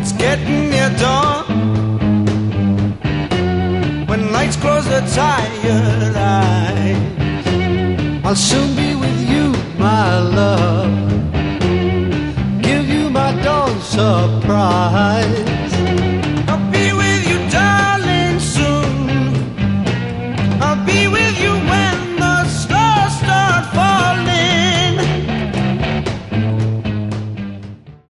It's getting near dawn. When lights close the tired eyes, I'll soon be with you, my love. Give you my dawn surprise.